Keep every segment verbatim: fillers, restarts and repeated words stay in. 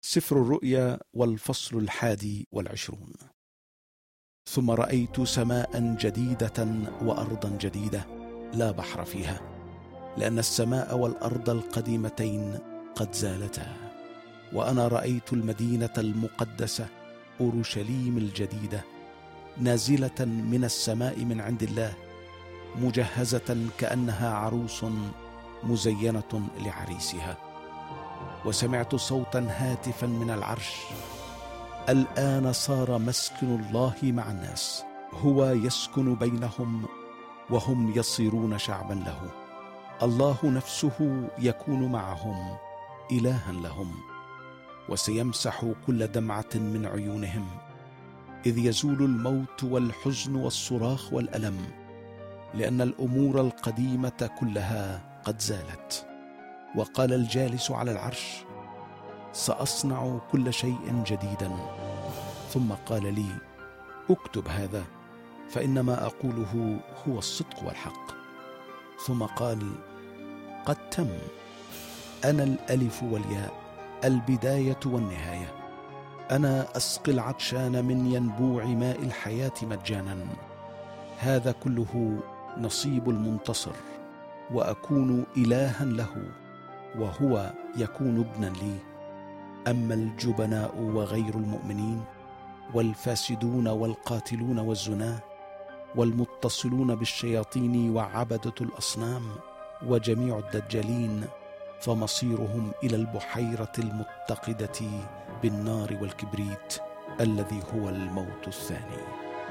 سفر الرؤيا والفصل الحادي والعشرون. ثم رأيت سماء جديدة وأرضا جديدة لا بحر فيها، لأن السماء والأرض القديمتين قد زالتا. وأنا رأيت المدينة المقدسة أورشليم الجديدة نازلة من السماء من عند الله، مجهزة كأنها عروس مزينة لعريسها. وسمعت صوتا هاتفا من العرش: الآن صار مسكن الله مع الناس، هو يسكن بينهم وهم يصيرون شعبا له. الله نفسه يكون معهم إلها لهم، وسيمسح كل دمعة من عيونهم، إذ يزول الموت والحزن والصراخ والألم، لأن الأمور القديمة كلها قد زالت. وقال الجالس على العرش: سأصنع كل شيء جديدا. ثم قال لي: اكتب هذا، فإنما أقوله هو الصدق والحق. ثم قال: قد تم. أنا الألف والياء، البداية والنهاية. أنا أسقي العطشان من ينبوع ماء الحياة مجانا. هذا كله نصيب المنتصر، وأكون إلها له، وهو يكون ابنا لي. أما الجبناء وغير المؤمنين والفاسدون والقاتلون والزنا والمتصلون بالشياطين وعبدة الأصنام وجميع الدجالين، فمصيرهم إلى البحيرة المتقدة بالنار والكبريت، الذي هو الموت الثاني.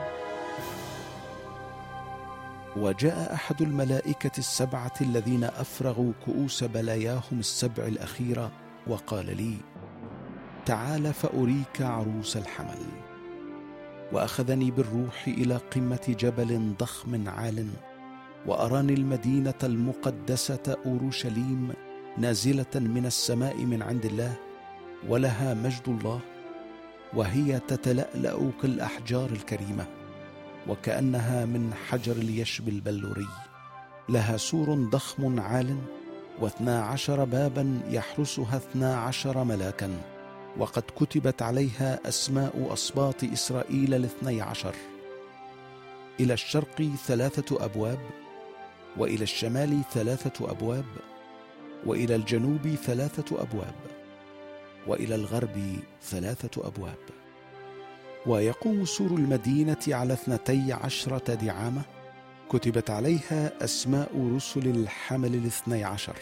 وجاء أحد الملائكة السبعة الذين أفرغوا كؤوس بلاياهم السبع الأخيرة وقال لي: تعال فأريك عروس الحمل. وأخذني بالروح إلى قمة جبل ضخم عال، وأراني المدينة المقدسة أورشليم نازلة من السماء من عند الله، ولها مجد الله، وهي تتلألأ كالأحجار الكريمة، وكأنها من حجر اليشب البلوري. لها سور ضخم عال، واثنا عشر بابا يحرسها اثنا عشر ملاكا، وقد كتبت عليها أسماء أسباط إسرائيل الاثني عشر. إلى الشرق ثلاثة أبواب، وإلى الشمال ثلاثة أبواب، وإلى الجنوب ثلاثة أبواب، وإلى الغرب ثلاثة أبواب. ويقوم سور المدينة على اثنتي عشرة دعامة، كتبت عليها أسماء رسل الحمل الاثني عشر.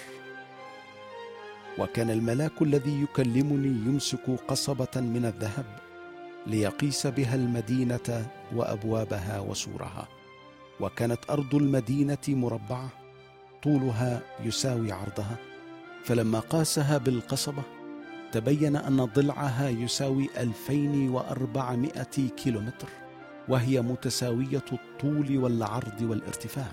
وكان الملاك الذي يكلمني يمسك قصبة من الذهب ليقيس بها المدينة وأبوابها وسورها. وكانت أرض المدينة مربعة، طولها يساوي عرضها، فلما قاسها بالقصبة تبين أن ضلعها يساوي ألفين وأربعمائة كيلومتر، وهي متساوية الطول والعرض والارتفاع.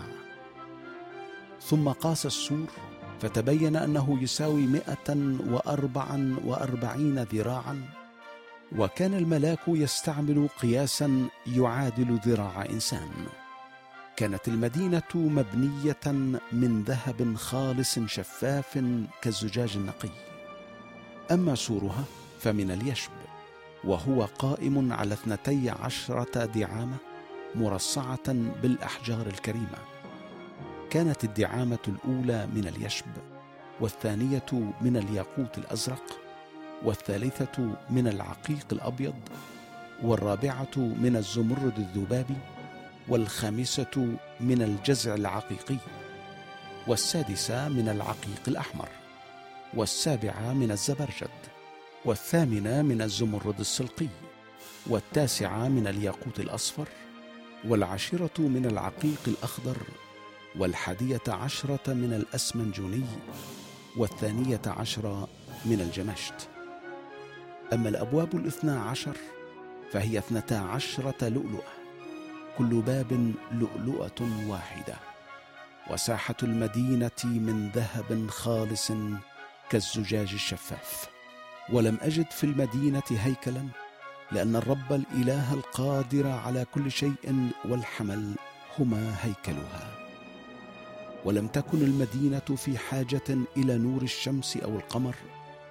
ثم قاس السور فتبين أنه يساوي مائة وأربعة وأربعين ذراعا، وكان الملاك يستعمل قياسا يعادل ذراع إنسان. كانت المدينة مبنية من ذهب خالص شفاف كالزجاج النقي. أما سورها فمن اليشب، وهو قائم على اثنتي عشرة دعامة مرصعة بالأحجار الكريمة. كانت الدعامة الأولى من اليشب، والثانية من الياقوت الأزرق، والثالثة من العقيق الأبيض، والرابعة من الزمرد الذبابي، والخامسة من الجزع العقيقي، والسادسة من العقيق الأحمر، والسابعة من الزبرجد، والثامنة من الزمرد السلقي، والتاسعة من الياقوت الأصفر، والعاشرة من العقيق الأخضر، والحادية عشرة من الأسمنجوني، والثانية عشرة من الجمشت. أما الأبواب الاثنى عشر فهي اثنتا عشرة لؤلؤة، كل باب لؤلؤة واحدة. وساحة المدينة من ذهب خالص كالزجاج الشفاف. ولم أجد في المدينة هيكلا، لأن الرب الإله القادر على كل شيء والحمل هما هيكلها. ولم تكن المدينة في حاجة إلى نور الشمس أو القمر،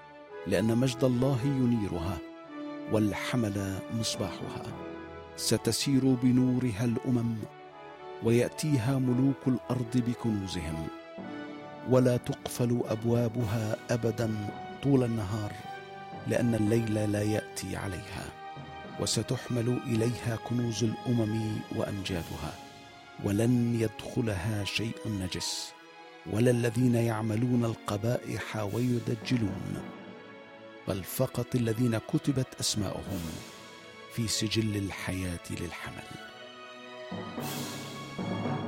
لأن مجد الله ينيرها والحمل مصباحها. ستسير بنورها الأمم، ويأتيها ملوك الأرض بكنوزهم، ولا تقفل أبوابها أبدا طول النهار، لأن الليل لا يأتي عليها. وستحمل إليها كنوز الأمم وأمجادها، ولن يدخلها شيء نجس، ولا الذين يعملون القبائح ويدجلون، بل فقط الذين كتبت أسماؤهم في سجل الحياة للحمل.